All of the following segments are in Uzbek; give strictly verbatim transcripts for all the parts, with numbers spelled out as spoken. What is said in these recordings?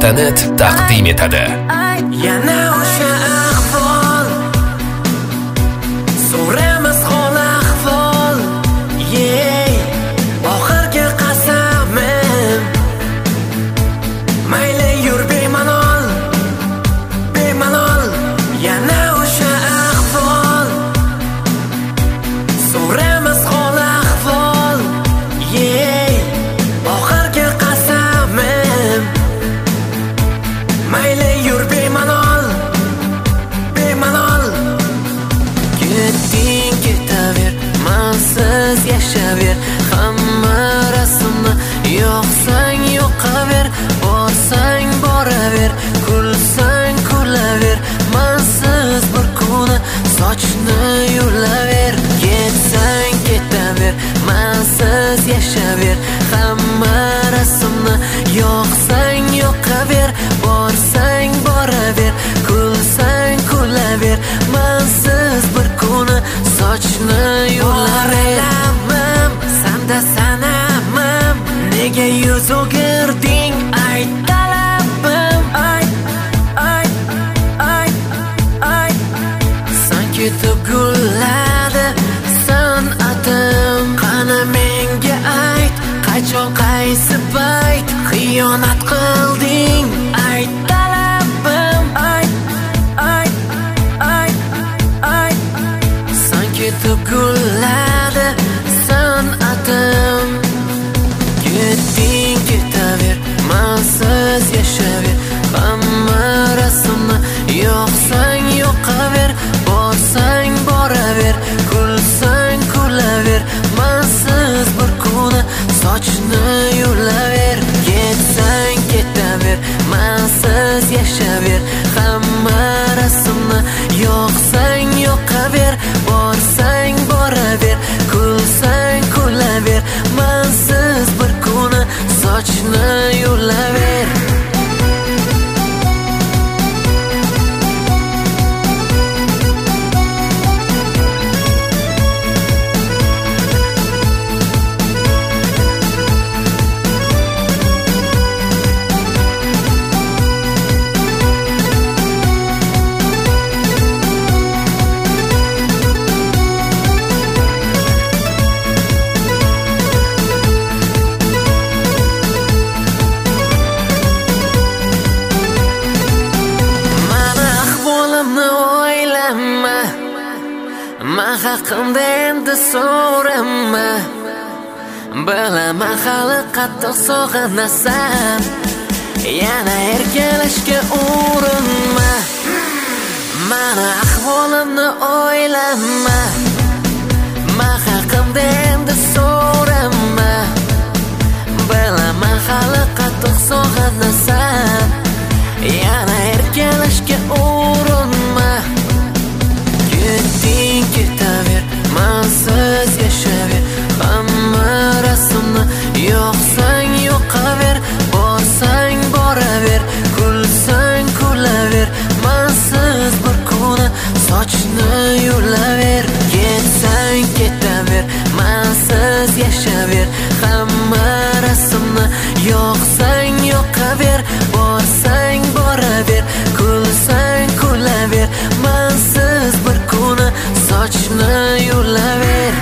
nuqta net taqdim etadi. Yana o'sha ahvol, so'ramiz hol ahvol, yey oxirgi qasamim. Mayli yur bemalol, bemalol. Yana o'sha ahvol, so'ramiz hol ahvol, yey oxirgi qasamim. Mayli yur bemalol, bemalol. Ketding ketaver, mansiz yashaver, hamma rasmni yoqsang yoqaver, borsang boraver, kulsang kulaver, mansiz bir kuni sochni yulaver. Ketsang ketaver, mansiz yashaver, hamma rasmni yoqsang yoqaver, borsang boraver, kulsang kulaver, mansiz bir kuni sochni yulaver. Sanda sanamam, nega yuz o'girding? Ay talabim, ay ay ay ay. Sanki tug'iladi san'atim. Qani menga ayt, qachon qaysi payt xiyonat qilding? Ay talabim, ay ay ay ay. Sanki tug'iladi san'atim. Ketding ketaver, mansiz yashaver, hamma rasmni yoqsang yoqaver, borsang boraver, kulsang kulaver, mansiz bir kuni sochni yulaver. Ketsang ketaver, mansiz yashaver, hamma rasmni yoqsang yoqaver, borsang boraver, kulsang kulaver, mansiz bir kuni sochni yulaver. Men haqimda endi so'rama, bilaman hali qattiq sog'inasan, yana erkalashga urinma. Mani ahvolimni o'ylama, men haqimda endi so'rama, bilaman hali qattiq sog'inasan, yana erkalashga urinma. Ketding ketaver, mansiz yashaver, hamma rasmni yoqsang yoqaver, borsang boraver, kulsang kulaver, mansiz bir kuni sochni yulaver. Ketsang ketaver, mansiz yashaver, hamma rasmni yoqsang yoqaver, borsang boraver, kulsang kulaver, mansiz bir kuni sochni yulaver.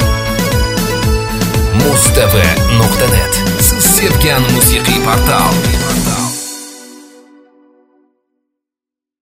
muz tv nuqta net siz sevgan musiqiy portal.